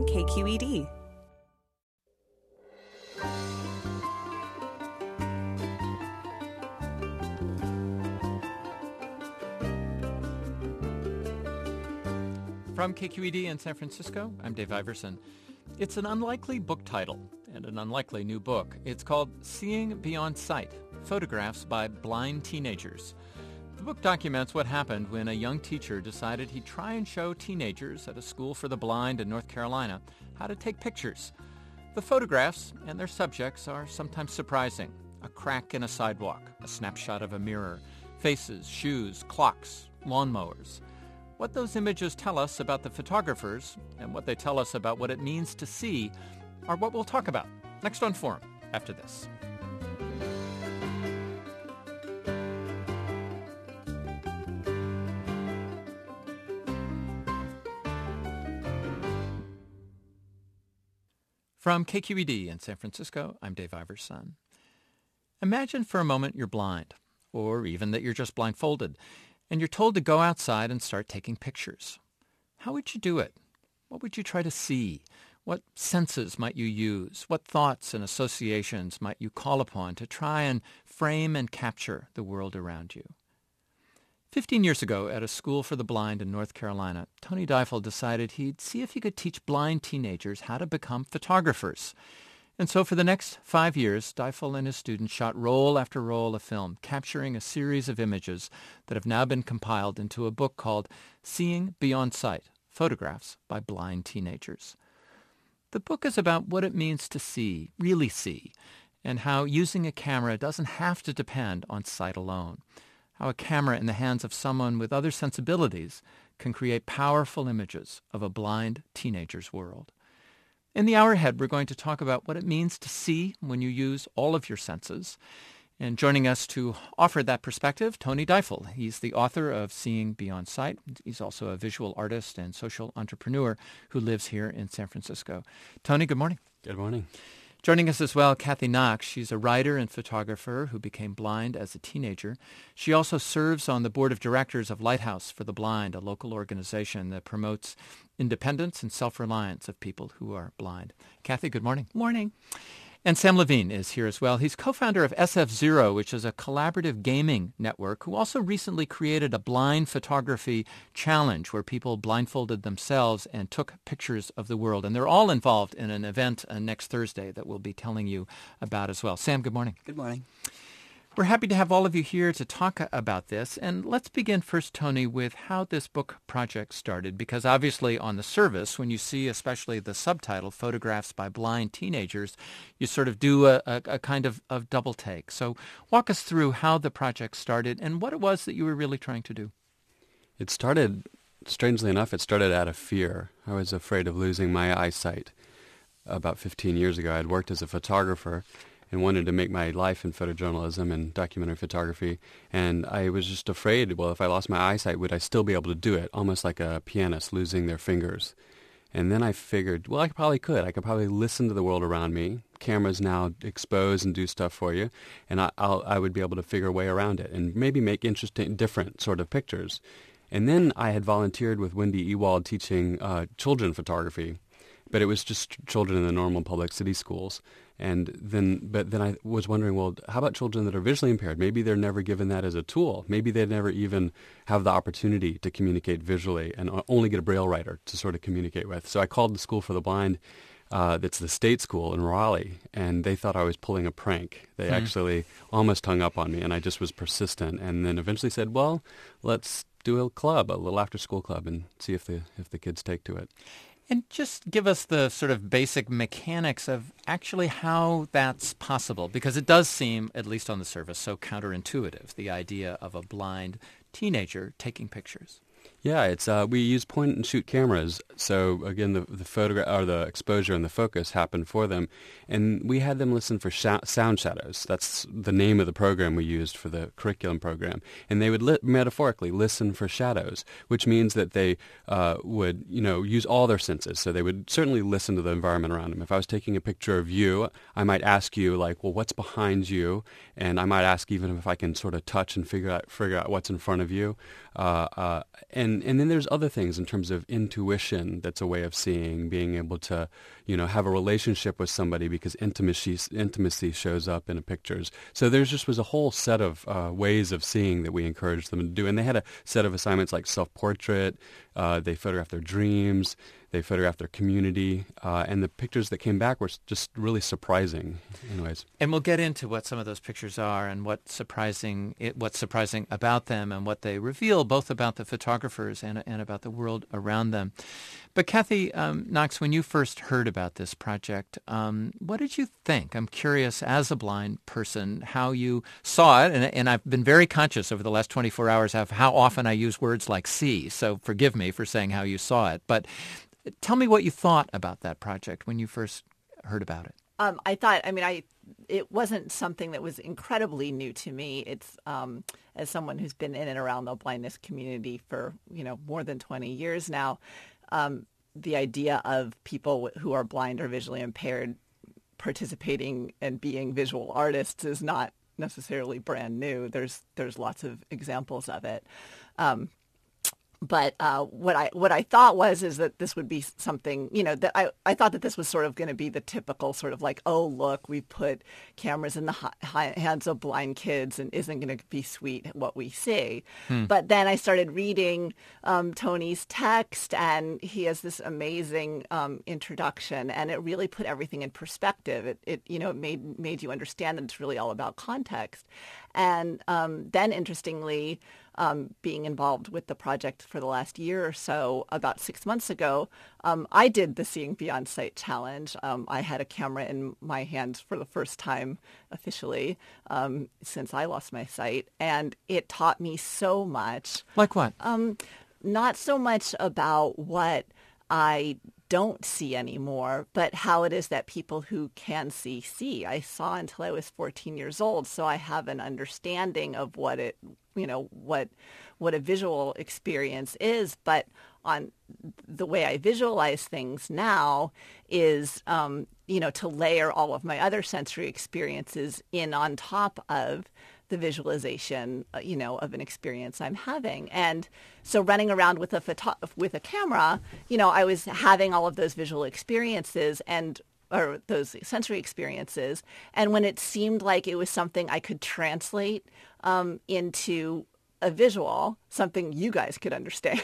KQED. From KQED in San Francisco, I'm Dave Iverson. It's an unlikely book title and an unlikely new book. It's called Seeing Beyond Sight, Photographs by Blind Teenagers. The book documents what happened when a young teacher decided he'd try and show teenagers at a school for the blind in North Carolina how to take pictures. The photographs and their subjects are sometimes surprising. A crack in a sidewalk, a snapshot of a mirror, faces, shoes, clocks, lawnmowers. What those images tell us about the photographers and what they tell us about what it means to see are what we'll talk about next on Forum after this. From KQED in San Francisco, I'm Dave Iverson. Imagine for a moment you're blind, or even that you're just blindfolded, and you're told to go outside and start taking pictures. How would you do it? What would you try to see? What senses might you use? What thoughts and associations might you call upon to try and frame and capture the world around you? 15 years ago, at a school for the blind in North Carolina, Tony Deifel decided he'd see if he could teach blind teenagers how to become photographers. And so for the next 5 years, Deifel and his students shot roll after roll of film, capturing a series of images that have now been compiled into a book called Seeing Beyond Sight, Photographs by Blind Teenagers. The book is about what it means to see, really see, and how using a camera doesn't have to depend on sight alone. How a camera in the hands of someone with other sensibilities can create powerful images of a blind teenager's world. In the hour ahead, we're going to talk about what it means to see when you use all of your senses. And joining us to offer that perspective, Tony Deifel. He's the author of Seeing Beyond Sight. He's also a visual artist and social entrepreneur who lives here in San Francisco. Tony, good morning. Good morning. Joining us as well, Kathy Knox. She's a writer and photographer who became blind as a teenager. She also serves on the board of directors of Lighthouse for the Blind, a local organization that promotes independence and self-reliance of people who are blind. Kathy, good morning. Morning. And Sam Levine is here as well. He's co-founder of SF Zero, which is a collaborative gaming network, who also recently created a blind photography challenge where people blindfolded themselves and took pictures of the world. And they're all involved in an event next Thursday that we'll be telling you about as well. Sam, good morning. Good morning. We're happy to have all of you here to talk about this. And let's begin first, Tony, with how this book project started, because obviously on the service, when you see especially the subtitle, Photographs by Blind Teenagers, you sort of do a kind of double take. So walk us through how the project started and what it was that you were really trying to do. It started, strangely enough, it started out of fear. I was afraid of losing my eyesight. About 15 years ago, I had worked as a photographer and wanted to make my life in photojournalism and documentary photography. And I was just afraid, well, if I lost my eyesight, would I still be able to do it? Almost like a pianist losing their fingers. And then I figured, well, I probably could. I could probably listen to the world around me. Cameras now expose and do stuff for you. And I would be able to figure a way around it and maybe make interesting, different sort of pictures. And then I had volunteered with Wendy Ewald teaching children photography. But it was just children in the normal public city schools. But then I was wondering, well, how about children that are visually impaired? Maybe they're never given that as a tool. Maybe they never even have the opportunity to communicate visually and only get a Braille writer to sort of communicate with. So I called the School for the Blind. That's the state school in Raleigh, and they thought I was pulling a prank. They actually almost hung up on me, and I just was persistent, and then eventually said, well, let's do a club, a little after-school club, and see if the kids take to it. And just give us the sort of basic mechanics of actually how that's possible, because it does seem, at least on the surface, so counterintuitive, the idea of a blind teenager taking pictures. Yeah, it's we use point and shoot cameras. So again, the photograph or the exposure and the focus happen for them, and we had them listen for sound shadows. That's the name of the program we used for the curriculum program, and they would metaphorically listen for shadows, which means that they would use all their senses. So they would certainly listen to the environment around them. If I was taking a picture of you, I might ask you like, well, what's behind you? And I might ask even if I can sort of touch and figure out what's in front of you. And And then there's other things in terms of intuition that's a way of seeing, being able to, have a relationship with somebody because intimacy shows up in the pictures. So there just was a whole set of ways of seeing that we encouraged them to do. And they had a set of assignments like self-portrait, they photographed their dreams, they photographed their community, and the pictures that came back were just really surprising in ways. And we'll get into what some of those pictures are and what's surprising about them and what they reveal, both about the photographers and about the world around them. But Kathy Knox, when you first heard about this project, what did you think? I'm curious, as a blind person, how you saw it. And I've been very conscious over the last 24 hours of how often I use words like see. So forgive me for saying how you saw it. But tell me what you thought about that project when you first heard about it. It wasn't something that was incredibly new to me. It's as someone who's been in and around the blindness community for, more than 20 years now, the idea of people who are blind or visually impaired participating and being visual artists is not necessarily brand new. There's lots of examples of it. But what I thought is that this would be something, that I thought that this was sort of going to be the typical sort of like, oh, look, we put cameras in the hands of blind kids and isn't going to be sweet what we see. But then I started reading Tony's text, and he has this amazing introduction, and it really put everything in perspective. It made you understand that it's really all about context. And then, interestingly, being involved with the project for the last year or so, about 6 months ago, I did the Seeing Beyond Sight Challenge. I had a camera in my hands for the first time officially since I lost my sight, and it taught me so much. Like what? Not so much about what I don't see anymore, but how it is that people who can see. I saw until I was 14 years old, so I have an understanding of what a visual experience is. But on the way I visualize things now is, to layer all of my other sensory experiences in on top of the visualization, of an experience I'm having. And so running around with a camera, I was having all of those visual experiences or those sensory experiences. And when it seemed like it was something I could translate into a visual, something you guys could understand,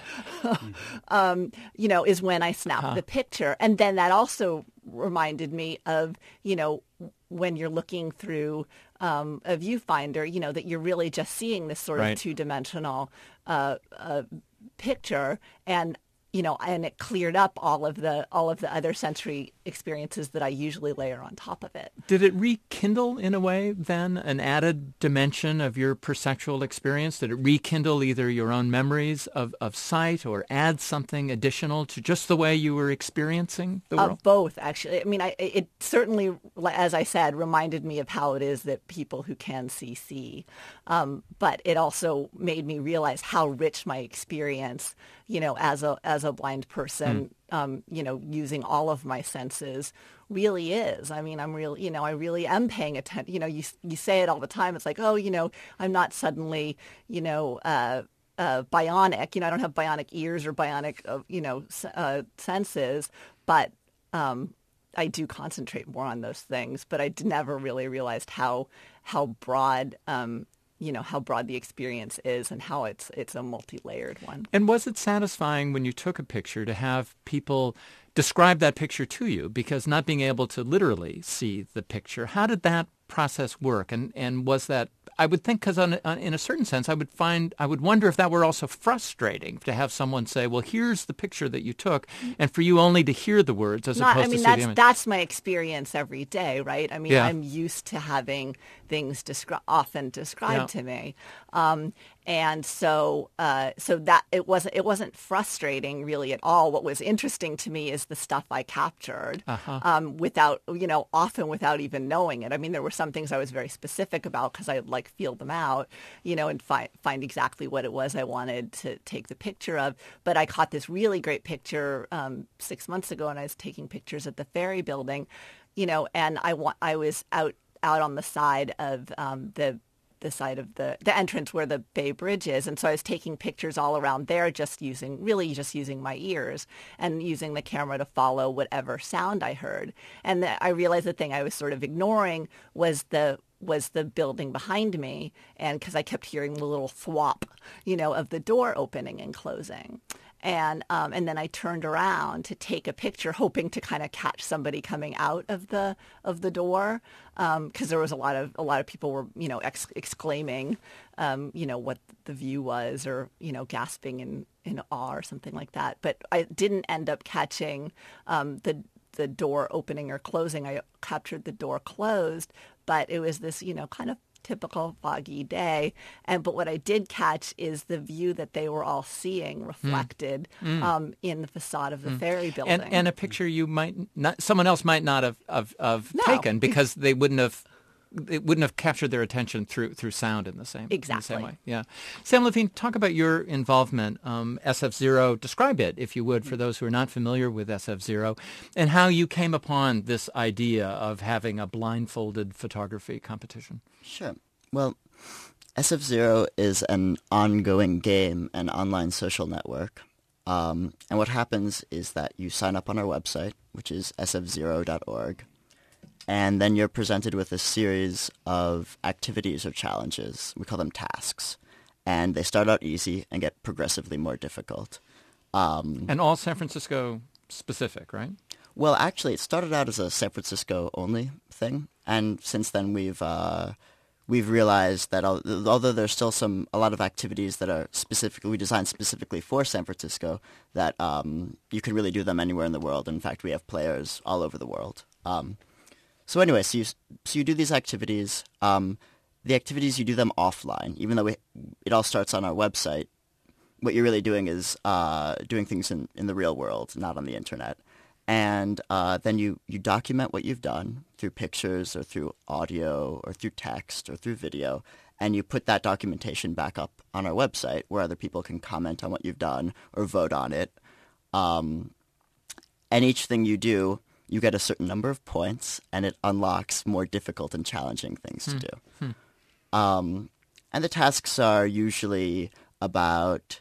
is when I snapped the picture. And then that also reminded me of, when you're looking through a viewfinder, that you're really just seeing this sort of two-dimensional picture, and and it cleared up all of the other sensory experiences that I usually layer on top of it. Did it rekindle, in a way, then, an added dimension of your perceptual experience? Did it rekindle either your own memories of sight or add something additional to just the way you were experiencing the world? Both, actually. It certainly, as I said, reminded me of how it is that people who can see. But it also made me realize how rich my experience, as a blind person, using all of my senses really is. I really am paying attention. You say it all the time. It's like, oh, I'm not suddenly, bionic. I don't have bionic ears or bionic, senses, but I do concentrate more on those things. But I never really realized how broad how broad the experience is and how it's a multi-layered one. And was it satisfying when you took a picture to have people describe that picture to you? Because not being able to literally see the picture, how did that process work? And was that, I would think, because in a certain sense, I would wonder if that were also frustrating to have someone say, well, here's the picture that you took, and for you only to hear the words as opposed to see the image. That's my experience every day, right? I'm used to having things often described to me. And so that it wasn't frustrating really at all. What was interesting to me is the stuff I captured often without even knowing it. There were some things I was very specific about because I would feel them out, and find exactly what it was I wanted to take the picture of. But I caught this really great picture 6 months ago, and I was taking pictures at the Ferry Building, and I was out on the side of the the side of the entrance where the Bay Bridge is. And so I was taking pictures all around there, just using my ears and using the camera to follow whatever sound I heard. And I realized the thing I was sort of ignoring was the building behind me, and because I kept hearing the little thwop, of the door opening and closing. And then I turned around to take a picture, hoping to kind of catch somebody coming out of the door, because there was a lot of people were exclaiming, what the view was, or gasping in awe or something like that. But I didn't end up catching the door opening or closing. I captured the door closed, but it was this kind of typical foggy day. But what I did catch is the view that they were all seeing reflected in the facade of the ferry building. And a picture someone else might not have taken, because they wouldn't have captured their attention through sound in the same way. Yeah. Sam Levine, talk about your involvement. SF0, describe it, if you would, for those who are not familiar with SF0, and how you came upon this idea of having a blindfolded photography competition. Sure. Well, SF0 is an ongoing game and online social network. And what happens is that you sign up on our website, which is sf0.org. And then you're presented with a series of activities or challenges. We call them tasks. And they start out easy and get progressively more difficult. And all San Francisco specific, right? Well, actually, it started out as a San Francisco only thing. And since then, we've realized that although there's still a lot of activities that are we designed specifically for San Francisco, that you can really do them anywhere in the world. In fact, we have players all over the world. So anyway, so you do these activities. The activities, you do them offline. Even though it all starts on our website, what you're really doing is doing things in the real world, not on the internet. And then you document what you've done through pictures or through audio or through text or through video, and you put that documentation back up on our website where other people can comment on what you've done or vote on it. And each thing you do, you get a certain number of points, and it unlocks more difficult and challenging things to do. And the tasks are usually about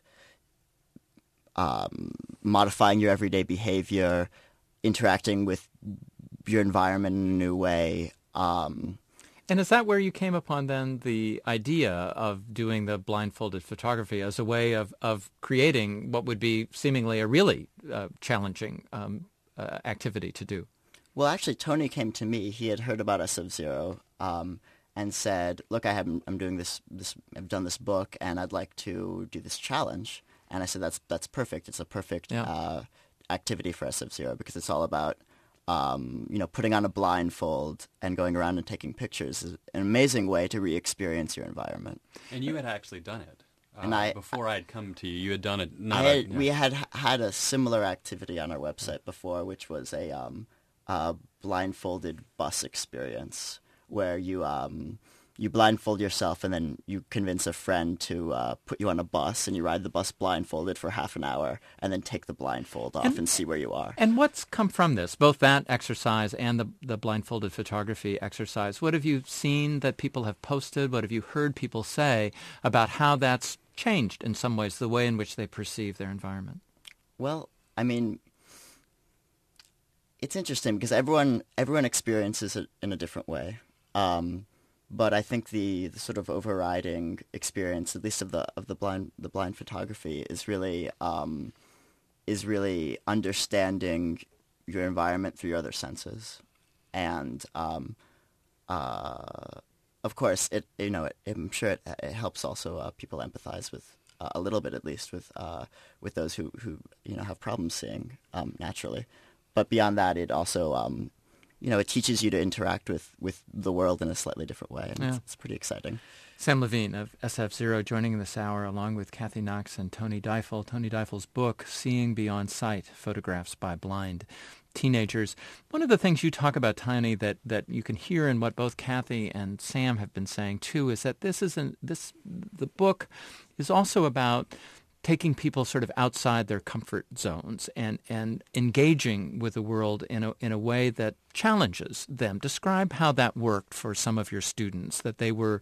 modifying your everyday behavior, interacting with your environment in a new way. And is that where you came upon then the idea of doing the blindfolded photography as a way of creating what would be seemingly a really challenging activity to do? Well, actually, Tony came to me. He had heard about SF0 and said, "Look, I'm doing this. I've done this book, and I'd like to do this challenge." And I said, "That's perfect. It's a perfect activity for SF0 because it's all about putting on a blindfold and going around and taking pictures is an amazing way to re-experience your environment." And you had actually done it. And before I'd come to you, you had done it. We had a similar activity on our website before, which was a blindfolded bus experience where you blindfold yourself and then you convince a friend to put you on a bus, and you ride the bus blindfolded for half an hour and then take the blindfold off and see where you are. And what's come from this, both that exercise and the blindfolded photography exercise? What have you seen that people have posted? What have you heard people say about how that's changed in some ways the way in which they perceive their environment? Well, I mean, it's interesting because everyone experiences it in a different way. But I think the sort of overriding experience, at least of the blind photography, is really understanding your environment through your other senses, and of course, I'm sure it helps also people empathize with a little bit, at least, with those who have problems seeing naturally. But beyond that, it also it teaches you to interact with the world in a slightly different way, and it's pretty exciting. Sam Levine of SF0 joining this hour along with Kathy Knox and Tony Deifel. Tony Deifel's book, Seeing Beyond Sight, Photographs by Blind Teenagers. One of the things you talk about, Tony, that you can hear in what both Kathy and Sam have been saying too, is that the book is also about taking people sort of outside their comfort zones and engaging with the world in a way that challenges them. Describe how that worked for some of your students, that they were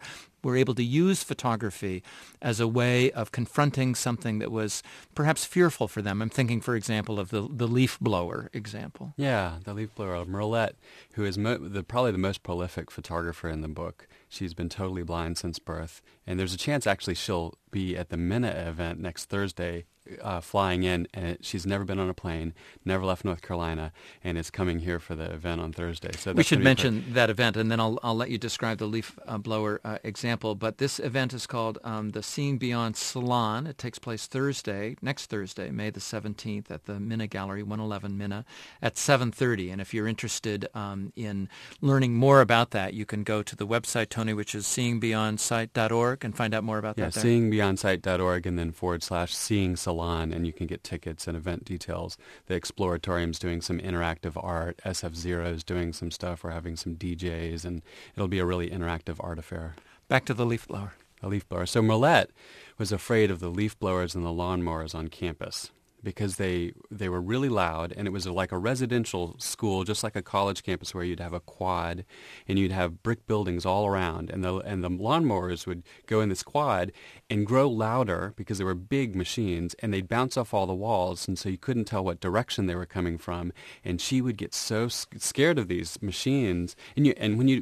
were able to use photography as a way of confronting something that was perhaps fearful for them. I'm thinking, for example, of the leaf blower example. Yeah, the leaf blower. Merlette, who is probably the most prolific photographer in the book. She's been totally blind since birth. And there's a chance actually she'll be at the Minna event next Thursday, flying in. And she's never been on a plane, never left North Carolina, and is coming here for the event on Thursday. So we should mention that event, and then I'll let you describe the leaf blower example. But this event is called the Seeing Beyond Salon. It takes place next Thursday, May the 17th, at the Minna Gallery, 111 Minna, at 7:30. And if you're interested in learning more about that, you can go to the website, Tony, which is seeingbeyondsight.org, and find out more about that. Yeah, seeingbeyondsight.org, and then /Seeing Salon, and you can get tickets and event details. The Exploratorium's doing some interactive art. SF Zero's doing some stuff. We're having some DJs, and it'll be a really interactive art affair. Back to the leaf blower. A leaf blower. So Merlette was afraid of the leaf blowers and the lawnmowers on campus because they were really loud, and it was like a residential school, just like a college campus, where you'd have a quad and you'd have brick buildings all around, and the lawnmowers would go in this quad and grow louder because they were big machines, and they'd bounce off all the walls, and so you couldn't tell what direction they were coming from. And she would get so scared of these machines, and when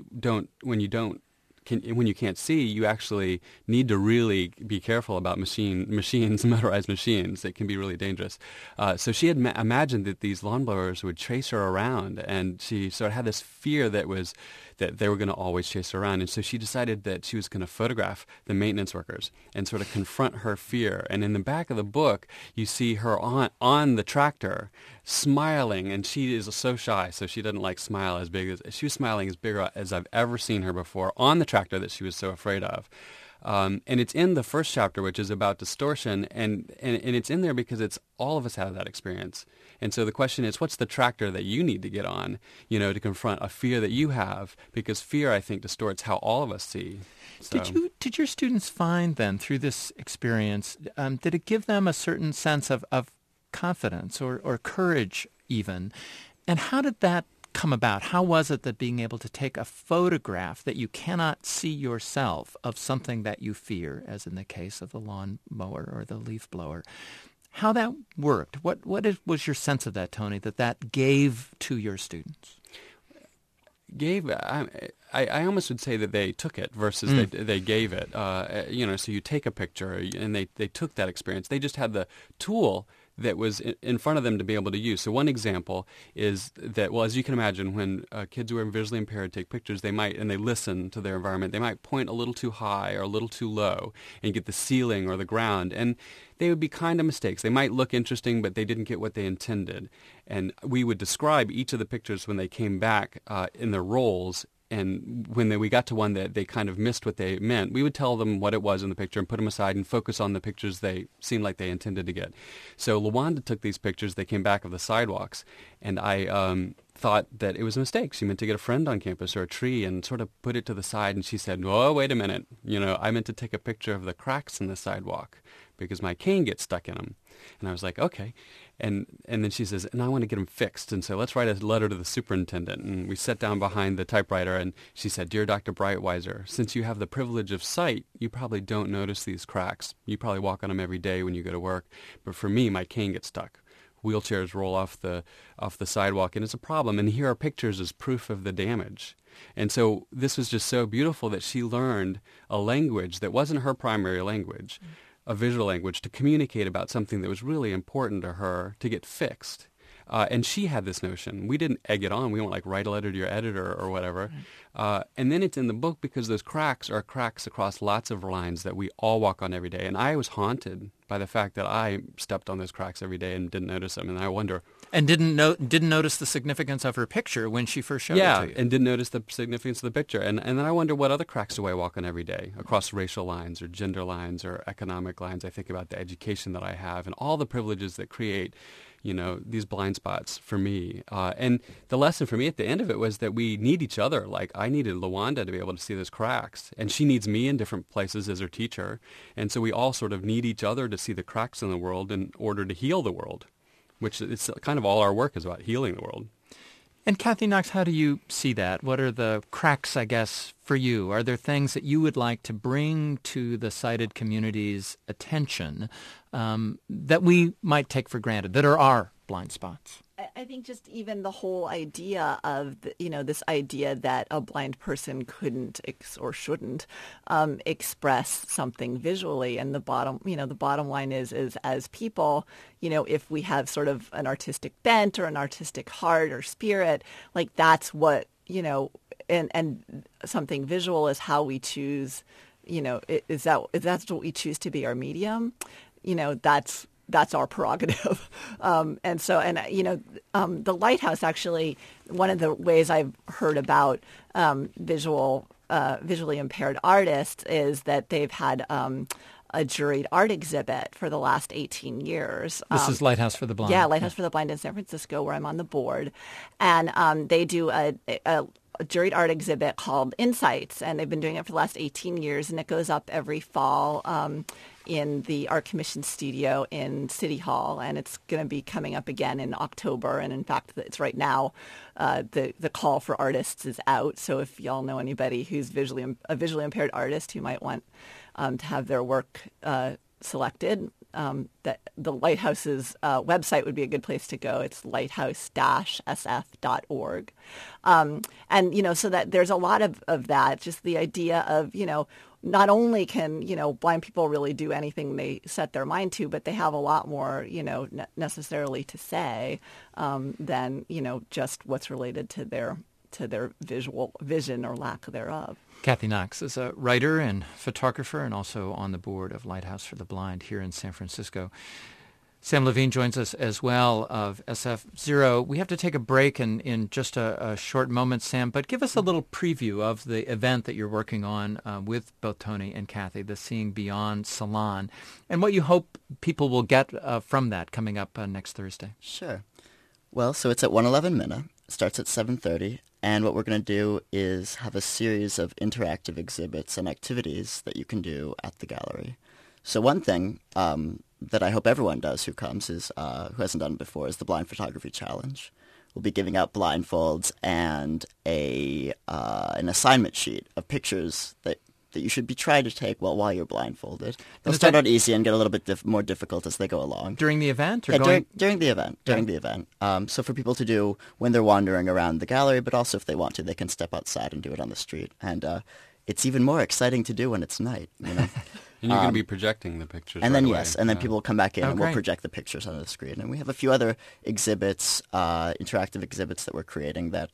you can't see, you actually need to really be careful about machines, motorized machines. It can be really dangerous. So she had imagined that these lawnblowers would chase her around, and she sort of had this fear that they were going to always chase her around. And so she decided that she was going to photograph the maintenance workers and sort of confront her fear. And in the back of the book, you see her on the tractor smiling, and she is so shy, so she doesn't smile as big as she was smiling as big as I've ever seen her before on the tractor that she was so afraid of. And it's in the first chapter, which is about distortion, and it's in there because it's all of us have that experience. And so the question is, what's the tractor that you need to get on, to confront a fear that you have? Because fear, I think, distorts how all of us see. So. Did your students find then, through this experience, did it give them a certain sense of confidence or courage even? And how did that come about? How was it that being able to take a photograph that you cannot see yourself of something that you fear, as in the case of the lawn mower or the leaf blower, how that worked? What was your sense of that, Tony, that gave to your students? I almost would say that they took it versus they gave it. So you take a picture, and they took that experience. They just had the tool that was in front of them to be able to use. So one example is that, well, as you can imagine, when kids who are visually impaired take pictures, they listen to their environment. They might point a little too high or a little too low and get the ceiling or the ground. And they would be kind of mistakes. They might look interesting, but they didn't get what they intended. And we would describe each of the pictures when they came back in their roles. And when we got to one that they kind of missed what they meant, we would tell them what it was in the picture and put them aside and focus on the pictures they seemed like they intended to get. So LaWanda took these pictures. They came back of the sidewalks, and I thought that it was a mistake. She meant to get a friend on campus or a tree and sort of put it to the side. And she said, "Oh, wait a minute. I meant to take a picture of the cracks in the sidewalk because my cane gets stuck in them." And I was like, okay. And then she says, "And I want to get them fixed. And so let's write a letter to the superintendent." And we sat down behind the typewriter, and she said, "Dear Dr. Breitweiser, since you have the privilege of sight, you probably don't notice these cracks. You probably walk on them every day when you go to work. But for me, my cane gets stuck. Wheelchairs roll off the sidewalk, and it's a problem. And here are pictures as proof of the damage." And so this was just so beautiful that she learned a language that wasn't her primary language, a visual language, to communicate about something that was really important to her to get fixed. And she had this notion. We didn't egg it on. We won't write a letter to your editor or whatever. And then it's in the book because those cracks are cracks across lots of lines that we all walk on every day. And I was haunted by the fact that I stepped on those cracks every day and didn't notice them. And I wonder... And didn't notice the significance of her picture when she first showed it to you. And didn't notice the significance of the picture. And then I wonder what other cracks do I walk on every day across racial lines or gender lines or economic lines. I think about the education that I have and all the privileges that create these blind spots for me. And the lesson for me at the end of it was that we need each other. I needed LaWanda to be able to see those cracks, and she needs me in different places as her teacher. And so we all sort of need each other to see the cracks in the world in order to heal the world, which it's kind of all our work is about, healing the world. And Kathy Knox, how do you see that? What are the cracks, I guess, for you? Are there things that you would like to bring to the sighted community's attention that we might take for granted, that are our blind spots? I think just even the whole idea of, this idea that a blind person couldn't or shouldn't express something visually. And the bottom line is as people, if we have sort of an artistic bent or an artistic heart or spirit, like that's what, and something visual is how we choose, if that's what we choose to be our medium, that's our prerogative. The Lighthouse, actually, one of the ways I've heard about visually impaired artists is that they've had a juried art exhibit for the last 18 years. This is Lighthouse for the Blind. Yeah, Lighthouse for the Blind in San Francisco, where I'm on the board. And they do a juried art exhibit called Insights, and they've been doing it for the last 18 years, and it goes up every fall in the Art Commission studio in City Hall, and it's going to be coming up again in October. And in fact, it's right now. The call for artists is out. So if y'all know anybody who's a visually impaired artist who might want to have their work selected, that the Lighthouse's website would be a good place to go. It's lighthouse-sf.org. So that there's a lot of that, just the idea of, not only can, blind people really do anything they set their mind to, but they have a lot more, necessarily to say than, just what's related to their visual vision or lack thereof. Kathy Knox is a writer and photographer and also on the board of Lighthouse for the Blind here in San Francisco. Sam Levine joins us as well of SF0. We have to take a break in just a short moment, Sam, but give us a little preview of the event that you're working on with both Tony and Kathy, the Seeing Beyond Salon, and what you hope people will get from that coming up next Thursday. Sure. Well, so it's at 111 Minna. It starts at 7:30, and what we're going to do is have a series of interactive exhibits and activities that you can do at the gallery. So one thing that I hope everyone does who comes is who hasn't done it before is the Blind Photography Challenge. We'll be giving out blindfolds and an assignment sheet of pictures that you should be trying to take while you're blindfolded. They'll start out easy and get a little bit more difficult as they go along. During the event? Or during the event. During the event. So for people to do when they're wandering around the gallery, but also if they want to, they can step outside and do it on the street. And it's even more exciting to do when it's night, And you're going to be projecting the pictures. And right then away. yes, and then people will come back in and great. we'll project the pictures on the screen. And we have a few other exhibits, interactive exhibits that we're creating that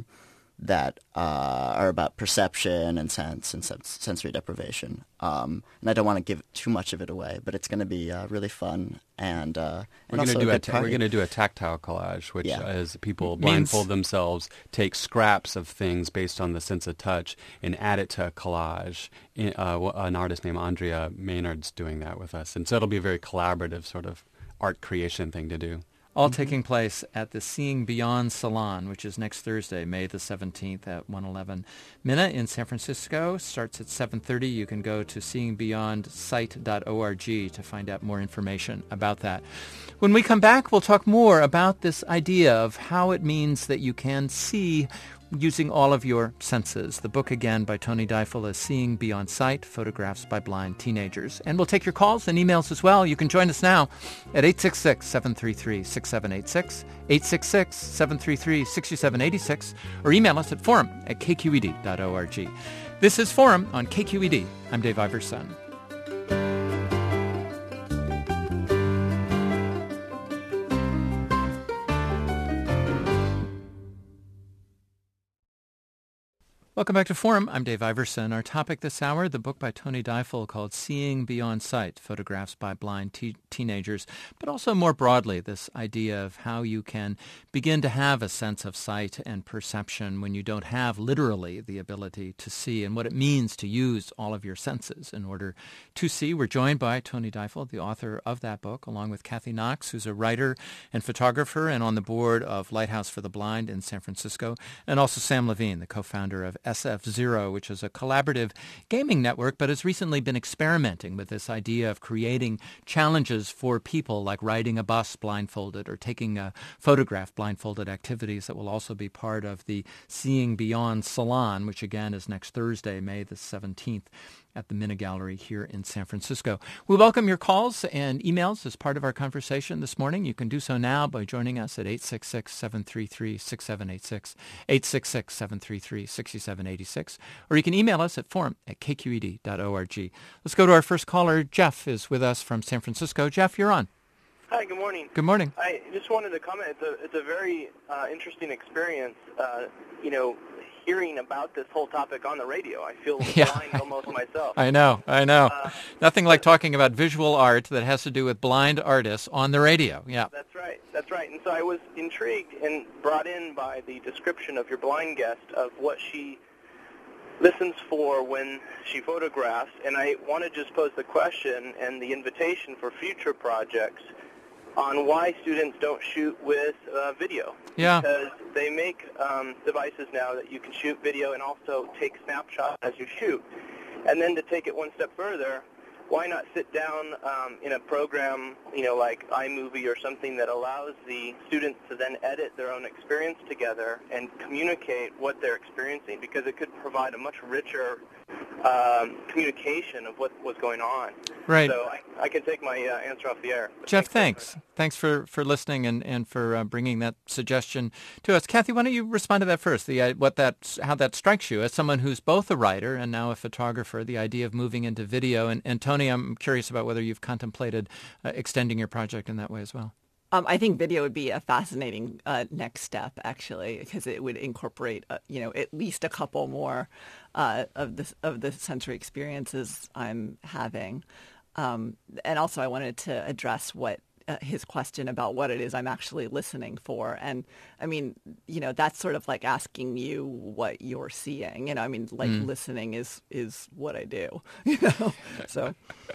are about perception and sense and sensory deprivation. And I don't want to give too much of it away, but it's going to be really fun and we're also a good party. We're going to do a tactile collage, which is people Means- blindfold themselves, take scraps of things based on the sense of touch, and add it to a collage. An artist named Andrea Maynard's doing that with us, and so it'll be a very collaborative sort of art creation thing to do. All taking place at the Seeing Beyond Salon, which is next Thursday, May the 17th at 111 Minna in San Francisco. Starts at 7:30. You can go to seeingbeyondsite.org to find out more information about that. When we come back, we'll talk more about this idea of how it means that you can see using all of your senses. The book, again, by Tony Dyfel is Seeing Beyond Sight, Photographs by Blind Teenagers. And we'll take your calls and emails as well. You can join us now at 866-733-6786, 866-733-6786, or email us at forum@kqed.org. This is Forum on KQED. I'm Dave Iverson. Welcome back to Forum. I'm Dave Iverson. Our topic this hour, the book by Tony Dyfel called Seeing Beyond Sight, Photographs by Blind Teenagers, but also more broadly, this idea of how you can begin to have a sense of sight and perception when you don't have literally the ability to see, and what it means to use all of your senses in order to see. We're joined by Tony Dyfel, the author of that book, along with Kathy Knox, who's a writer and photographer and on the board of Lighthouse for the Blind in San Francisco, and also Sam Levine, the co-founder of SF0, which is a collaborative gaming network, but has recently been experimenting with this idea of creating challenges for people like riding a bus blindfolded or taking a photograph blindfolded, activities that will also be part of the Seeing Beyond Salon, which again is next Thursday, May the 17th. At the Minna Gallery here in San Francisco. We welcome your calls and emails as part of our conversation this morning. You can do so now by joining us at 866-733-6786, 866-733-6786, or you can email us at forum@kqed.org. Let's go to our first caller. Jeff is with us from San Francisco. Jeff, you're on. Hi, good morning. Good morning. I just wanted to comment. It's a very interesting experience, hearing about this whole topic on the radio. I feel blind almost myself. I know. Nothing like talking about visual art that has to do with blind artists on the radio. Yeah. That's right. And so I was intrigued and brought in by the description of your blind guest of what she listens for when she photographs, and I want to just pose the question and the invitation for future projects on why students don't shoot with video. Yeah. Because they make devices now that you can shoot video and also take snapshots as you shoot. And then to take it one step further, why not sit down in a program, like iMovie or something that allows the students to then edit their own experience together and communicate what they're experiencing, because it could provide a much richer communication of what was going on. Right. So I can take my answer off the air. Jeff, thanks. Thanks for listening and for bringing that suggestion to us. Kathy, why don't you respond to that first? How that strikes you as someone who's both a writer and now a photographer, the idea of moving into video. And Tony, I'm curious about whether you've contemplated extending your project in that way as well. I think video would be a fascinating next step, actually, because it would incorporate, at least a couple more of the sensory experiences I'm having. And also, I wanted to address his question about what it is I'm actually listening for. And I mean, that's sort of like asking you what you're seeing. Listening is what I do. So.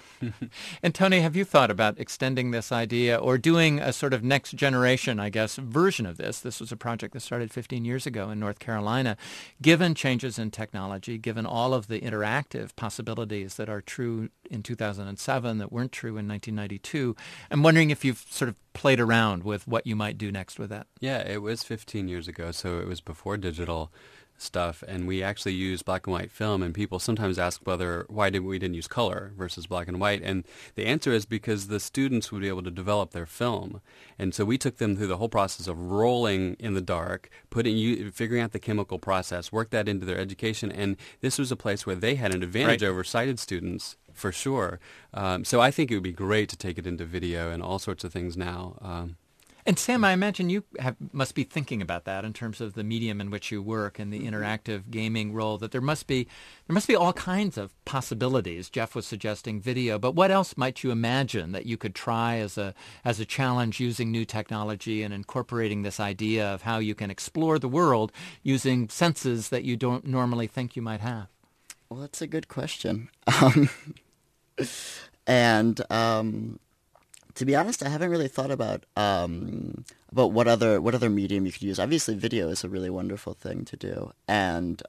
And Tony, have you thought about extending this idea or doing a sort of next generation, I guess, version of this? This was a project that started 15 years ago in North Carolina. Given changes in technology, given all of the interactive possibilities that are true in 2007 that weren't true in 1992, I'm wondering if you've sort of played around with what you might do next with that. Yeah, it was 15 years ago, so it was before digital stuff, and we actually used black and white film, and people sometimes ask why we didn't use color versus black and white, and the answer is because the students would be able to develop their film. And so we took them through the whole process of rolling in the dark, figuring out the chemical process, work that into their education, and this was a place where they had an advantage over sighted students for sure. So I think it would be great to take it into video and all sorts of things now. And Sam, I imagine you must be thinking about that in terms of the medium in which you work and the interactive gaming role, that there must be all kinds of possibilities. Jeff was suggesting video, but what else might you imagine that you could try as a challenge using new technology and incorporating this idea of how you can explore the world using senses that you don't normally think you might have? Well, that's a good question. To be honest, I haven't really thought about what other medium you could use. Obviously, video is a really wonderful thing to do, and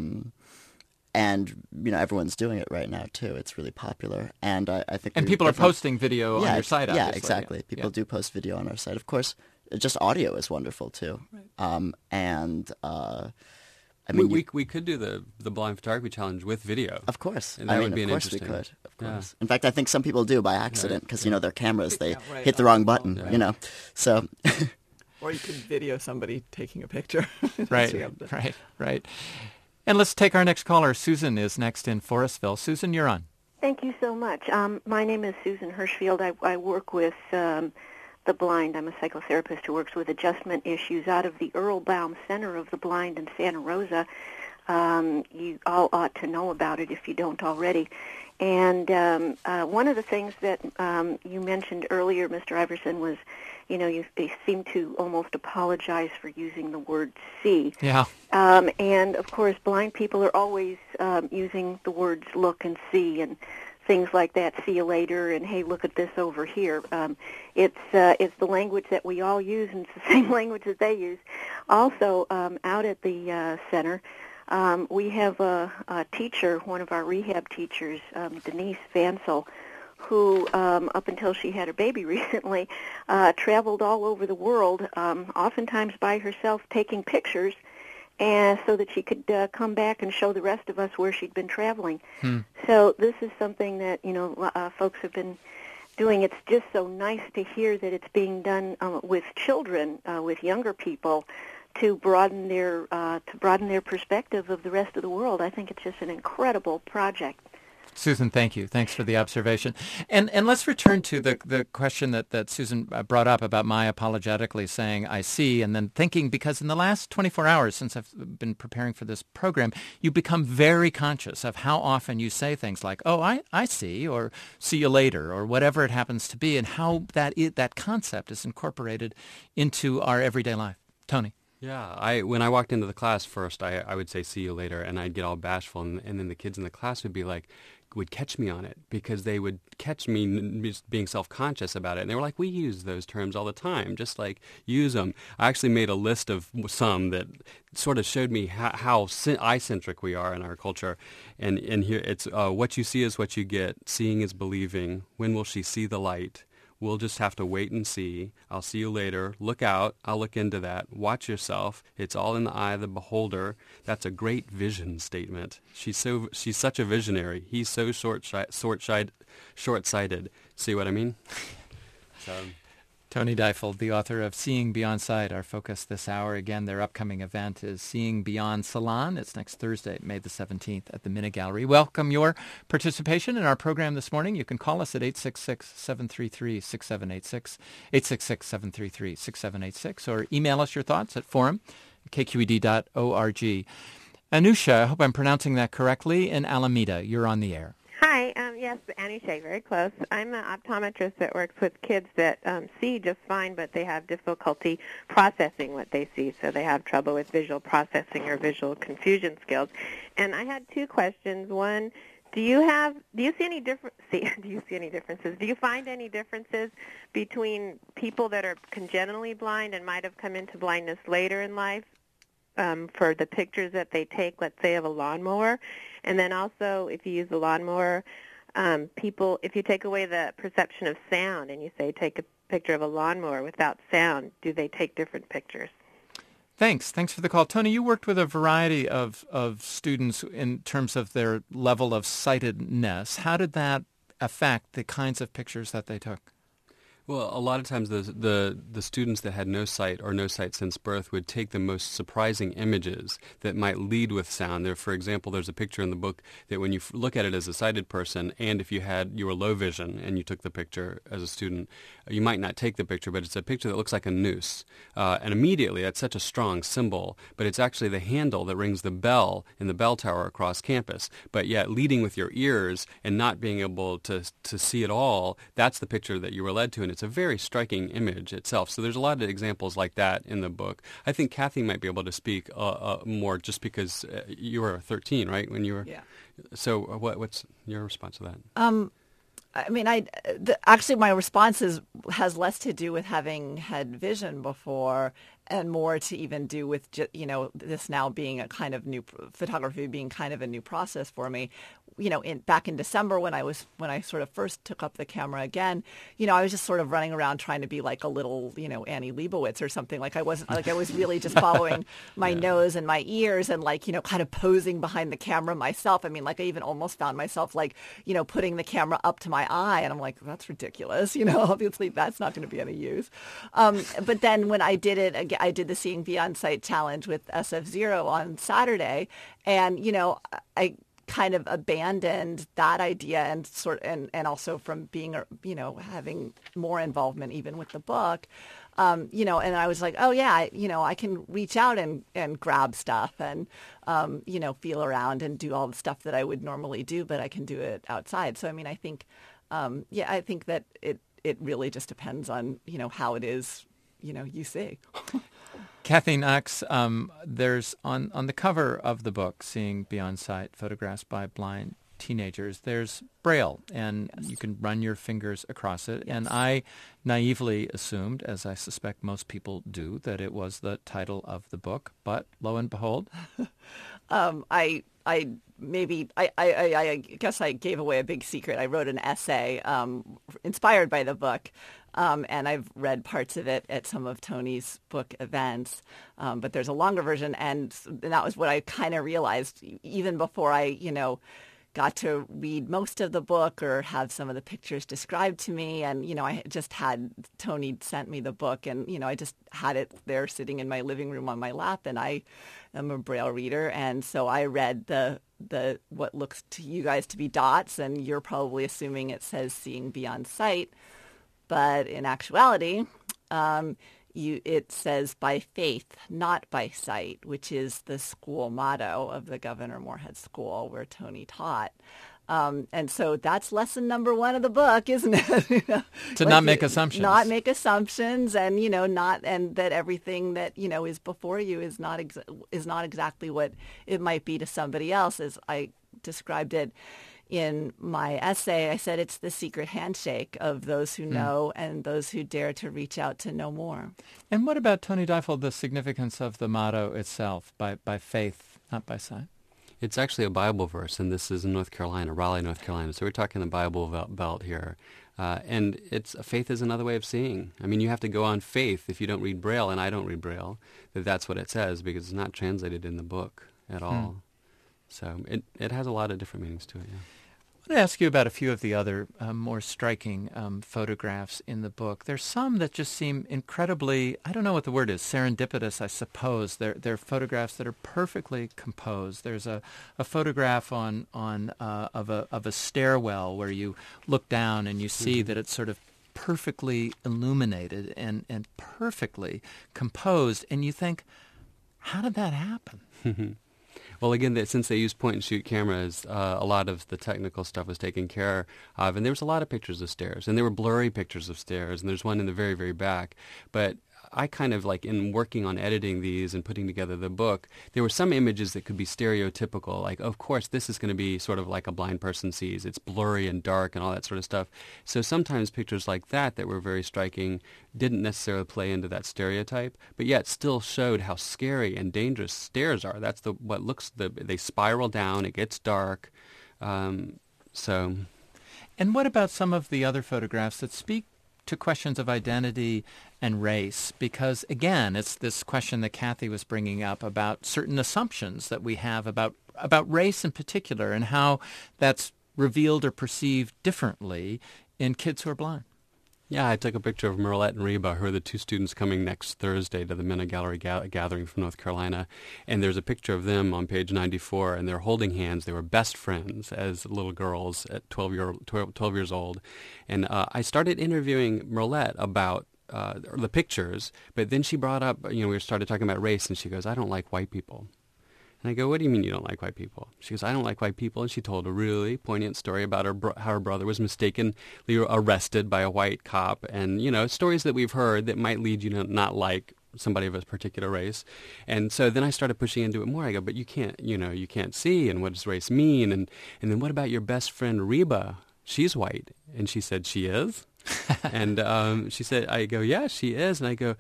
everyone's doing it right now too. It's really popular, and I think people are posting video on your site. Yeah, obviously. Exactly. People do post video on our site. Of course, just audio is wonderful too, we could do the blind photography challenge with video. Of course. And that would be of course interesting. We could. Of course. Yeah. In fact, I think some people do by accident because, their cameras, they hit the wrong button, So. Or you could video somebody taking a picture. Right. And let's take our next caller. Susan is next in Forestville. Susan, you're on. Thank you so much. My name is Susan Hirschfield. I work with the blind. I'm a psychotherapist who works with adjustment issues out of the Earl Baum Center of the Blind in Santa Rosa. You all ought to know about it if you don't already. And one of the things that you mentioned earlier, Mr. Iverson, was, you seem to almost apologize for using the word see. Yeah. And, of course, blind people are always using the words look and see and things like that, see you later, and hey, look at this over here. It's the language that we all use, and it's the same language that they use. Also, out at the center, We have a teacher, one of our rehab teachers, Denise Vansel, who, up until she had her baby recently, traveled all over the world, oftentimes by herself taking pictures, and so that she could come back and show the rest of us where she'd been traveling. So this is something that, folks have been doing. It's just so nice to hear that it's being done with children, with younger people, to broaden their perspective of the rest of the world. I think it's just an incredible project. Susan, thank you. Thanks for the observation. And let's return to the question that Susan brought up about my apologetically saying I see, and then thinking, because in the last 24 hours since I've been preparing for this program, you become very conscious of how often you say things like, oh, I see, or see you later, or whatever it happens to be, and how that concept is incorporated into our everyday life. Tony. Yeah, when I walked into the class first, I would say see you later, and I'd get all bashful, and then the kids in the class would catch me on it, because they would catch me just being self-conscious about it. And they were like, we use those terms all the time, just like use them. I actually made a list of some that sort of showed me how eye-centric we are in our culture. And here it's what you see is what you get. Seeing is believing. When will she see the light? We'll just have to wait and see. I'll see you later. Look out. I'll look into that. Watch yourself. It's all in the eye of the beholder. That's a great vision statement. She's such a visionary. He's so short-sighted. See what I mean? So. Tony Deifel, the author of Seeing Beyond Sight, our focus this hour. Again, their upcoming event is Seeing Beyond Salon. It's next Thursday, May the 17th at the Minna Gallery. Welcome your participation in our program this morning. You can call us at 866-733-6786, 866-733-6786, or email us your thoughts at forum@kqed.org. Anusha, I hope I'm pronouncing that correctly, in Alameda. You're on the air. Hi, yes, Annie Shea, very close. I'm an optometrist that works with kids that see just fine, but they have difficulty processing what they see, so they have trouble with visual processing or visual confusion skills. And I had two questions. One, do you see any differences? Do you find any differences between people that are congenitally blind and might have come into blindness later in life? For the pictures that they take, let's say, of a lawnmower. And then also, if you use a lawnmower, if you take away the perception of sound and you say take a picture of a lawnmower without sound, do they take different pictures? Thanks for the call. Tony, you worked with a variety of students in terms of their level of sightedness. How did that affect the kinds of pictures that they took? Well, a lot of times the students that had no sight or no sight since birth would take the most surprising images that might lead with sound. For example, there's a picture in the book that when you look at it as a sighted person, and if you were low vision and you took the picture as a student, you might not take the picture, but it's a picture that looks like a noose. And immediately, that's such a strong symbol, but it's actually the handle that rings the bell in the bell tower across campus. But yet, leading with your ears and not being able to see it all, that's the picture that you were led to, and it's a very striking image itself. So there's a lot of examples like that in the book. I think Kathy might be able to speak more, just because you were 13, right, when you were? Yeah. So what's your response to that? I mean, actually, my response has less to do with having had vision before, and more to even do with this now being a kind of new photography, being kind of a new process for me. Back in December when I sort of first took up the camera again, I was just sort of running around trying to be like a little, Annie Leibovitz or something. I was really just following my nose and my ears and kind of posing behind the camera myself. I mean, I even almost found myself putting the camera up to my eye, and I'm like, that's ridiculous. Obviously that's not going to be any use. But then when I did it again, I did the Seeing Beyond Sight challenge with SF0 on Saturday, and I kind of abandoned that idea and also from being having more involvement even with the book, and I was like, oh yeah, I can reach out and grab stuff and feel around and do all the stuff that I would normally do, but I can do it outside. So I mean, I think I think that it really just depends on how it is you see. Kathy Knox, there's on the cover of the book, Seeing Beyond Sight, photographs by blind teenagers, there's Braille, and you can run your fingers across it. And I naively assumed, as I suspect most people do, that it was the title of the book. But lo and behold, I guess I gave away a big secret. I wrote an essay inspired by the book, and I've read parts of it at some of Tony's book events. But there's a longer version, and that was what I kind of realized even before I, got to read most of the book or have some of the pictures described to me. And, I just had Tony sent me the book, and, I just had it there sitting in my living room on my lap, and I am a Braille reader. And so I read the what looks to you guys to be dots, and you're probably assuming it says seeing beyond sight. But in actuality, it says by faith, not by sight, which is the school motto of the Governor Moorhead School where Tony taught. And so that's lesson number 1 of the book, isn't it? To not make assumptions. Not make assumptions, and and that everything that is before you is not exactly what it might be to somebody else. As I described it in my essay, I said it's the secret handshake of those who know and those who dare to reach out to know more. And what about, Tony Deifel, the significance of the motto itself, by faith, not by sight? It's actually a Bible verse, and this is in North Carolina, Raleigh, North Carolina. So we're talking the Bible belt here. And faith is another way of seeing. I mean, you have to go on faith if you don't read Braille, and I don't read Braille, that's what it says, because it's not translated in the book at all. So it has a lot of different meanings to it, yeah. I want to ask you about a few of the other more striking photographs in the book. There's some that just seem incredibly, I don't know what the word is, serendipitous, I suppose. They're photographs that are perfectly composed. There's a photograph of a stairwell where you look down and you see that it's sort of perfectly illuminated and perfectly composed, and you think, how did that happen? Well, again, since they used point-and-shoot cameras, a lot of the technical stuff was taken care of, and there was a lot of pictures of stairs, and there were blurry pictures of stairs, and there's one in the very, very back. But I kind of, in working on editing these and putting together the book, there were some images that could be stereotypical, like, of course, this is going to be sort of like a blind person sees. It's blurry and dark and all that sort of stuff. So sometimes pictures like that were very striking didn't necessarily play into that stereotype, but yet still showed how scary and dangerous stairs are. That's they spiral down, it gets dark. And what about some of the other photographs that speak to questions of identity and race? Because, again, it's this question that Kathy was bringing up about certain assumptions that we have about race in particular, and how that's revealed or perceived differently in kids who are blind. Yeah, I took a picture of Merlette and Reba, who are the 2 students coming next Thursday to the Mena Gallery gathering from North Carolina. And there's a picture of them on page 94, and they're holding hands. They were best friends as little girls at 12 years old. And I started interviewing Merlette about the pictures, but then she brought up, we started talking about race, and she goes, I don't like white people. And I go, what do you mean you don't like white people? She goes, I don't like white people. And she told a really poignant story about how her brother was mistakenly arrested by a white cop. And, stories that we've heard that might lead you to not like somebody of a particular race. And so then I started pushing into it more. I go, but you can't see. And what does race mean? And then what about your best friend Reba? She's white. And she said, she is? And she said, I go, yeah, she is. And I go,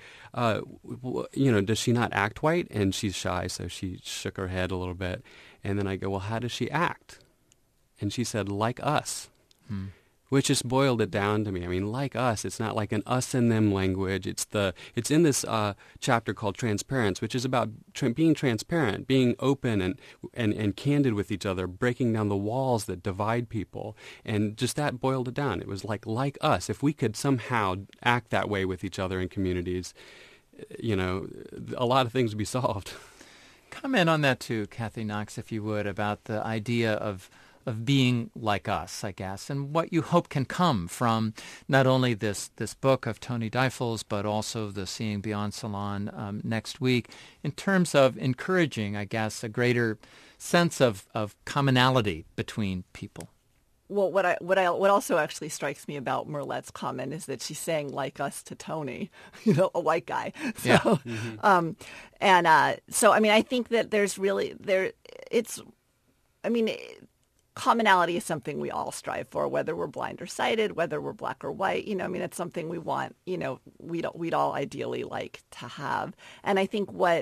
does she not act white? And she's shy, so she shook her head a little bit. And then I go, well, how does she act? And she said, like us. Which just boiled it down to me. I mean, like us, it's not like an us and them language. It's in this chapter called Transparence, which is about being transparent, being open and candid with each other, breaking down the walls that divide people. And just that boiled it down. It was like us. If we could somehow act that way with each other in communities, a lot of things would be solved. Comment on that too, Kathy Knox, if you would, about the idea of being like us, I guess, and what you hope can come from not only this book of Tony Deifel's, but also the Seeing Beyond Salon next week, in terms of encouraging, I guess, a greater sense of commonality between people. Well, what also actually strikes me about Merlette's comment is that she's saying like us to Tony, a white guy. So, yeah. So I mean, I think that there's really commonality is something we all strive for, whether we're blind or sighted, whether we're black or white. It's something we want. We'd all ideally like to have. And I think what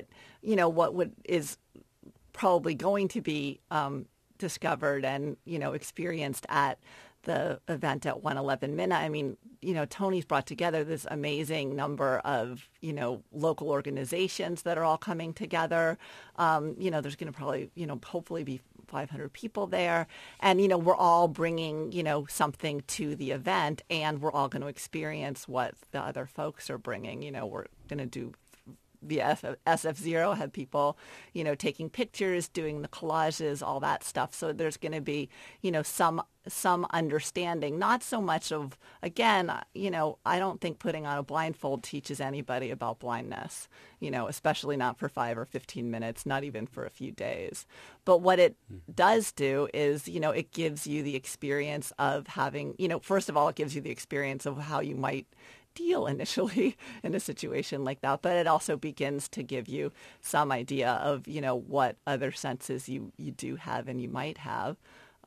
is probably going to be discovered and experienced at the event at 111 Minna. Tony's brought together this amazing number of, local organizations that are all coming together. There's going to probably, hopefully be 500 people there. And, we're all bringing, something to the event, and we're all going to experience what the other folks are bringing. We're going to do the SF0, have people, taking pictures, doing the collages, all that stuff. So there's going to be, some understanding, not so much of, again, I don't think putting on a blindfold teaches anybody about blindness, especially not for 5 or 15 minutes, not even for a few days. But what it does do is, it gives you the experience of having, first of all, it gives you the experience of how you might deal initially in a situation like that, but it also begins to give you some idea of, what other senses you do have and you might have.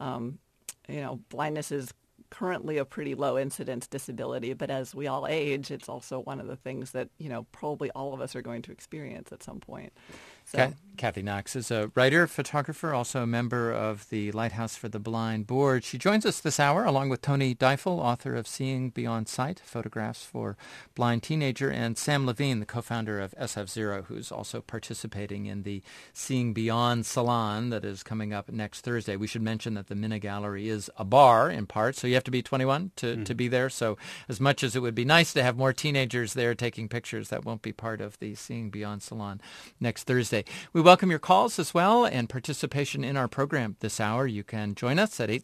Blindness is currently a pretty low incidence disability, but as we all age, it's also one of the things that, probably all of us are going to experience at some point. So. Kathy Knox is a writer, photographer, also a member of the Lighthouse for the Blind board. She joins us this hour along with Tony Deifel, author of Seeing Beyond Sight, Photographs for Blind Teenager, and Sam Levine, the co-founder of SF0, who's also participating in the Seeing Beyond Salon that is coming up next Thursday. We should mention that the Minna Gallery is a bar in part, so you have to be 21 to be there. So as much as it would be nice to have more teenagers there taking pictures, that won't be part of the Seeing Beyond Salon next Thursday. We welcome your calls as well and participation in our program this hour. You can join us at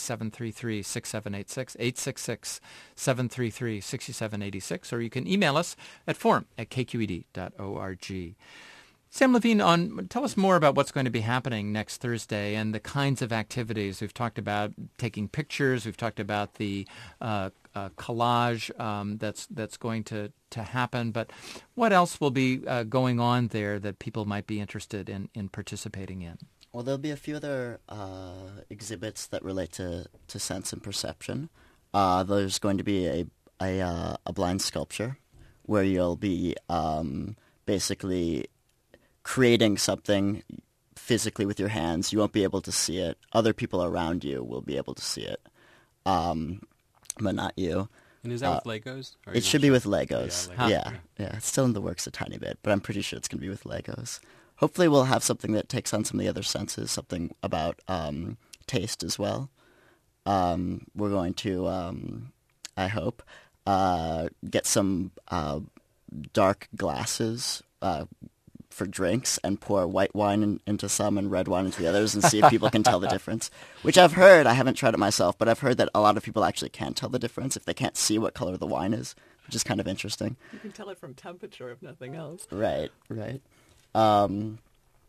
866-733-6786, 866-733-6786, or you can email us at forum@kqed.org. Sam Levine, tell us more about what's going to be happening next Thursday and the kinds of activities. We've talked about taking pictures. We've talked about the collage that's going to happen. But what else will be going on there that people might be interested in participating in? Well, there'll be a few other exhibits that relate to sense and perception. There's going to be a blind sculpture where you'll be basically creating something physically with your hands. You won't be able to see it. Other people around you will be able to see it, but not you. And is that with Legos? It should be with Legos. Yeah, Yeah. It's still in the works a tiny bit, but I'm pretty sure it's going to be with Legos. Hopefully we'll have something that takes on some of the other senses, something about taste as well. We're going to, I hope, get some dark glasses for drinks and pour white wine into some and red wine into the others and see if people can tell the difference, which I've heard. I haven't tried it myself, but I've heard that a lot of people actually can't tell the difference if they can't see what color the wine is, which is kind of interesting. You can tell it from temperature, if nothing else. Right. We'll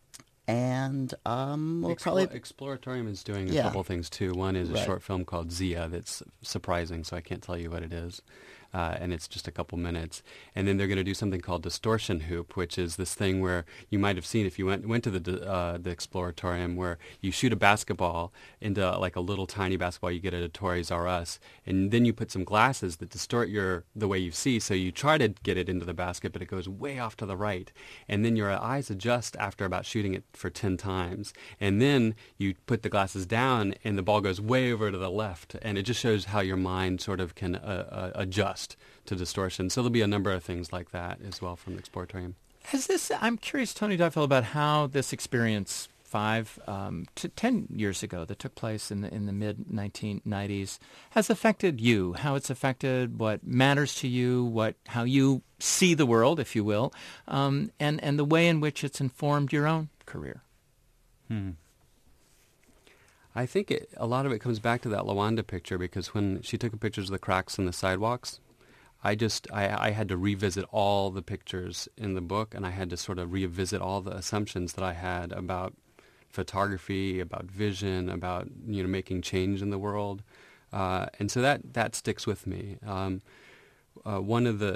probably... Exploratorium is doing a couple things, too. One is a short film called Zia that's surprising, so I can't tell you what it is. And it's just a couple minutes. And then they're going to do something called Distortion Hoop, which is this thing where you might have seen if you went to the Exploratorium, where you shoot a basketball into like a little tiny basketball you get at a Toys R Us, and then you put some glasses that distort the way you see. So you try to get it into the basket, but it goes way off to the right. And then your eyes adjust after about shooting it for 10 times. And then you put the glasses down, and the ball goes way over to the left. And it just shows how your mind sort of can adjust to distortion. So there'll be a number of things like that as well from the Exploratorium. I'm curious, Tony Deifel, about how this experience 5 to 10 years ago that took place in the mid-1990s has affected you, how it's affected what matters to you, how you see the world, if you will, and the way in which it's informed your own career. I think a lot of it comes back to that Lawanda picture, because when she took pictures of the cracks in the sidewalks, I had to revisit all the pictures in the book, and I had to sort of revisit all the assumptions that I had about photography, about vision, about making change in the world, and so that sticks with me. One of the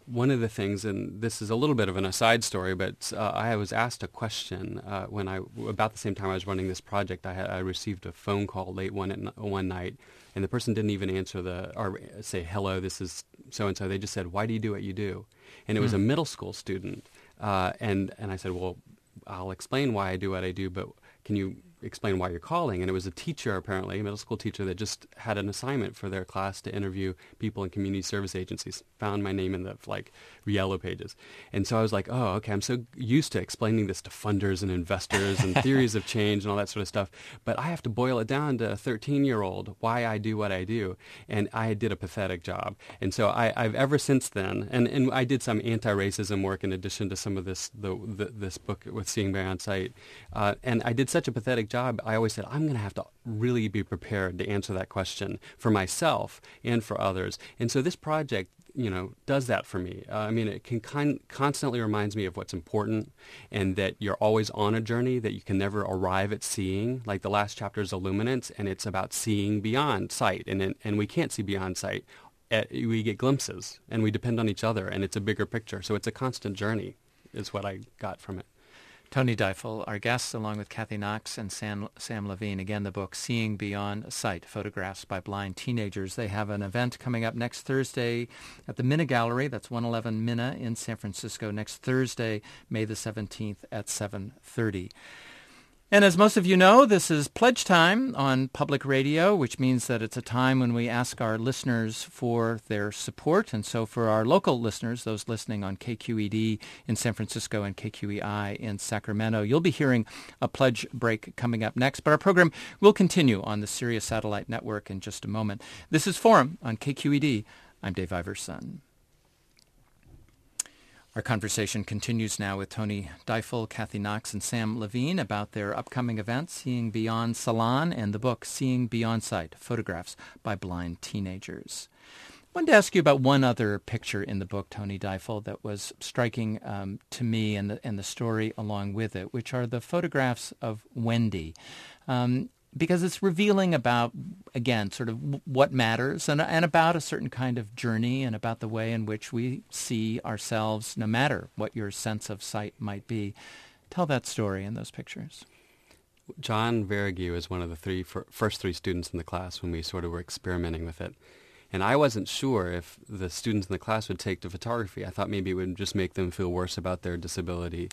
one of the things, and this is a little bit of an aside story, but I was asked a question about the same time I was running this project. I received a phone call late one night, and the person didn't even answer or say, hello, this is so-and-so. They just said, why do you do what you do? And it was a middle school student. And I said, well, I'll explain why I do what I do, but can you explain why you're calling? And it was a teacher, apparently, a middle school teacher that just had an assignment for their class to interview people in community service agencies. Found my name in the Yellow Pages. And so I was like, oh, okay, I'm so used to explaining this to funders and investors and theories of change and all that sort of stuff, but I have to boil it down to a 13-year-old, why I do what I do. And I did a pathetic job. And so I've ever since then, and I did some anti-racism work in addition to some of this book with Seeing Beyond Sight, and I did such a pathetic job, I always said, I'm going to have to really be prepared to answer that question for myself and for others. And so this project, does that for me. It can constantly reminds me of what's important, and that you're always on a journey, that you can never arrive at seeing. Like the last chapter is Illuminance, and it's about seeing beyond sight, and we can't see beyond sight. We get glimpses, and we depend on each other, and it's a bigger picture. So it's a constant journey is what I got from it. Tony Deifel, our guests, along with Kathy Knox and Sam Levine. Again, the book, Seeing Beyond Sight, Photographs by Blind Teenagers. They have an event coming up next Thursday at the Minna Gallery. That's 111 Minna in San Francisco. Next Thursday, May the 17th at 7:30. And as most of you know, this is pledge time on public radio, which means that it's a time when we ask our listeners for their support. And so for our local listeners, those listening on KQED in San Francisco and KQEI in Sacramento, you'll be hearing a pledge break coming up next. But our program will continue on the Sirius Satellite Network in just a moment. This is Forum on KQED. I'm Dave Iverson. Our conversation continues now with Tony Deifel, Kathy Knox, and Sam Levine about their upcoming events, Seeing Beyond Salon, and the book, Seeing Beyond Sight, Photographs by Blind Teenagers. I wanted to ask you about one other picture in the book, Tony Deifel, that was striking to me and the story along with it, which are the photographs of Wendy. Because it's revealing about, again, sort of what matters and about a certain kind of journey and about the way in which we see ourselves, no matter what your sense of sight might be. Tell that story in those pictures. John Verrigue was one of the first three students in the class when we sort of were experimenting with it. And I wasn't sure if the students in the class would take to photography. I thought maybe it would just make them feel worse about their disability.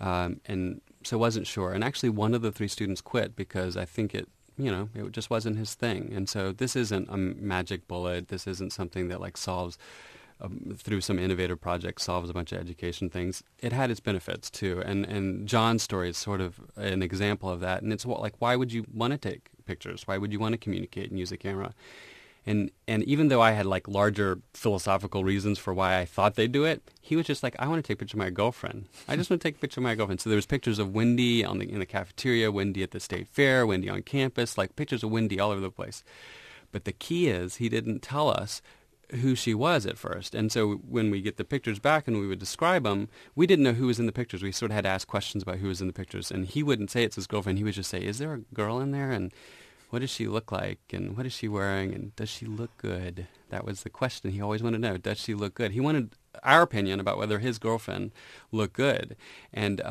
And so I wasn't sure. And actually one of the three students quit because I think it just wasn't his thing. And so this isn't a magic bullet. This isn't something that solves, through some innovative project, solves a bunch of education things. It had its benefits too. And John's story is sort of an example of that. And it's why would you want to take pictures? Why would you want to communicate and use a camera? And even though I had larger philosophical reasons for why I thought they'd do it, he was just I want to take a picture of my girlfriend. I just want to take a picture of my girlfriend. So there was pictures of Wendy in the cafeteria, Wendy at the state fair, Wendy on campus, pictures of Wendy all over the place. But the key is he didn't tell us who she was at first. And so when we get the pictures back and we would describe them, we didn't know who was in the pictures. We sort of had to ask questions about who was in the pictures. And he wouldn't say it's his girlfriend. He would just say, is there a girl in there? And what does she look like, and what is she wearing, and does she look good? That was the question he always wanted to know. Does she look good? He wanted our opinion about whether his girlfriend looked good, and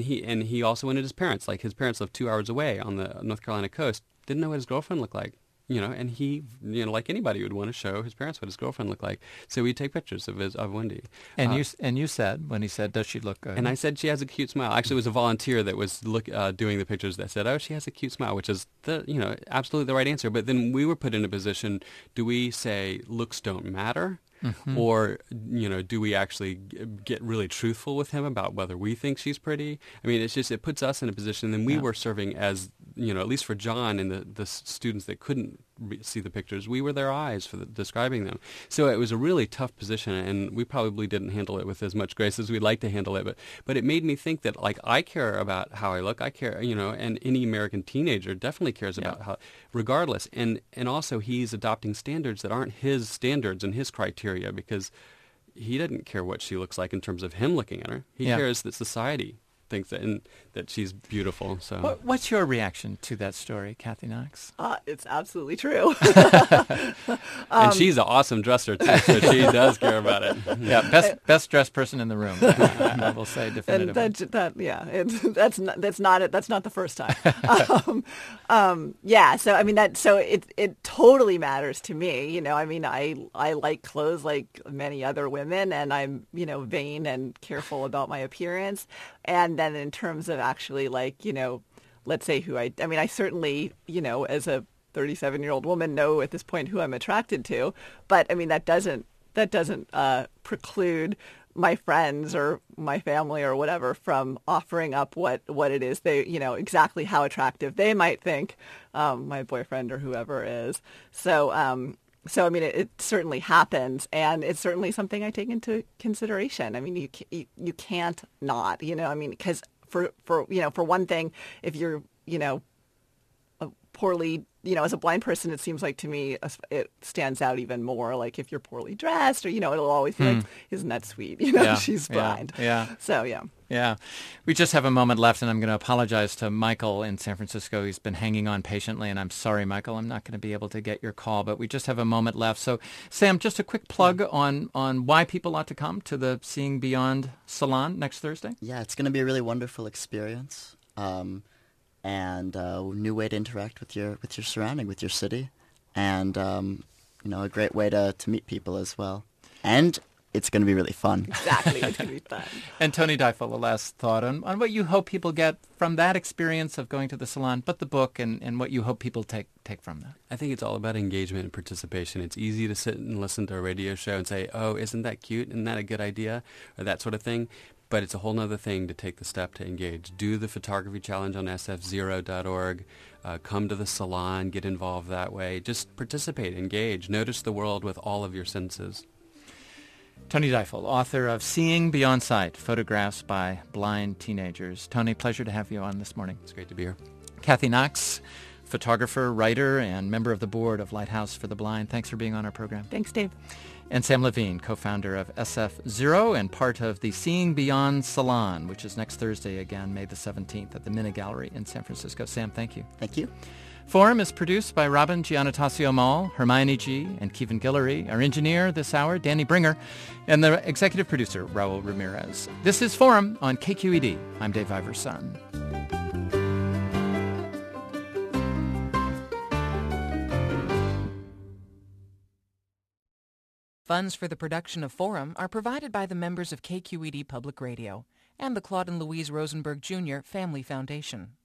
he also wanted his parents. His parents lived 2 hours away on the North Carolina coast. Didn't know what his girlfriend looked like. And he, like anybody would want to show his parents what his girlfriend looked like. So we'd take pictures of Wendy. And you said, when he said, does she look good? And I said, she has a cute smile. Actually, it was a volunteer that was doing the pictures that said, oh, she has a cute smile, which is absolutely the right answer. But then we were put in a position, do we say looks don't matter? Mm-hmm. Or, do we actually get really truthful with him about whether we think she's pretty? It puts us in a position, and we were serving as, at least for John and the students that couldn't see the pictures, we were their eyes for describing them. So it was a really tough position, and we probably didn't handle it with as much grace as we'd like to handle it. But it made me think that, I care about how I look. I care, and any American teenager definitely cares about how, regardless. And also he's adopting standards that aren't his standards and his criteria, because he didn't care what she looks like in terms of him looking at her. He cares that society thinks that she's beautiful. So, What's your reaction to that story, Kathy Knox? It's absolutely true. And she's an awesome dresser too, so she does care about it. Yeah, best dressed person in the room. I will say definitively. And that's not the first time. So I mean it totally matters to me. You know, I mean I like clothes like many other women, and I'm vain and careful about my appearance. And then in terms of actually let's say I certainly as a 37-year-old woman know at this point who I'm attracted to, but I mean that doesn't preclude my friends or my family or whatever from offering up what it is they exactly how attractive they might think my boyfriend or whoever is. So I mean it certainly happens, and it's certainly something I take into consideration. I mean you can't not, I mean, because for one thing, if you're poorly, as a blind person, it seems like to me it stands out even more. Like if you're poorly dressed, or it'll always be like, isn't that sweet? She's blind. Yeah. So yeah. Yeah. We just have a moment left, and I'm going to apologize to Michael in San Francisco. He's been hanging on patiently, and I'm sorry, Michael, I'm not going to be able to get your call, but we just have a moment left. So, Sam, just a quick plug on why people ought to come to the Seeing Beyond Salon next Thursday. Yeah, it's going to be a really wonderful experience, and a new way to interact with your surrounding, with your city, and a great way to meet people as well. And it's going to be really fun. Exactly. It's going to be fun. And Tony Deifel, a last thought on what you hope people get from that experience of going to the salon, but the book and what you hope people take from that. I think it's all about engagement and participation. It's easy to sit and listen to a radio show and say, oh, isn't that cute? Isn't that a good idea? Or that sort of thing. But it's a whole other thing to take the step to engage. Do the photography challenge on sfzero.org. Come to the salon. Get involved that way. Just participate, engage. Notice the world with all of your senses. Tony Deifel, author of Seeing Beyond Sight, Photographs by Blind Teenagers. Tony, pleasure to have you on this morning. It's great to be here. Kathy Knox, photographer, writer, and member of the board of Lighthouse for the Blind. Thanks for being on our program. Thanks, Dave. And Sam Levine, co-founder of SF Zero and part of the Seeing Beyond Salon, which is next Thursday again, May the 17th at the Minna Gallery in San Francisco. Sam, thank you. Thank you. Forum is produced by Robin Giannatasio Mall, Hermione G., and Kevin Guillory. Our engineer this hour, Danny Bringer, and the executive producer, Raul Ramirez. This is Forum on KQED. I'm Dave Iverson. Funds for the production of Forum are provided by the members of KQED Public Radio and the Claude and Louise Rosenberg Jr. Family Foundation.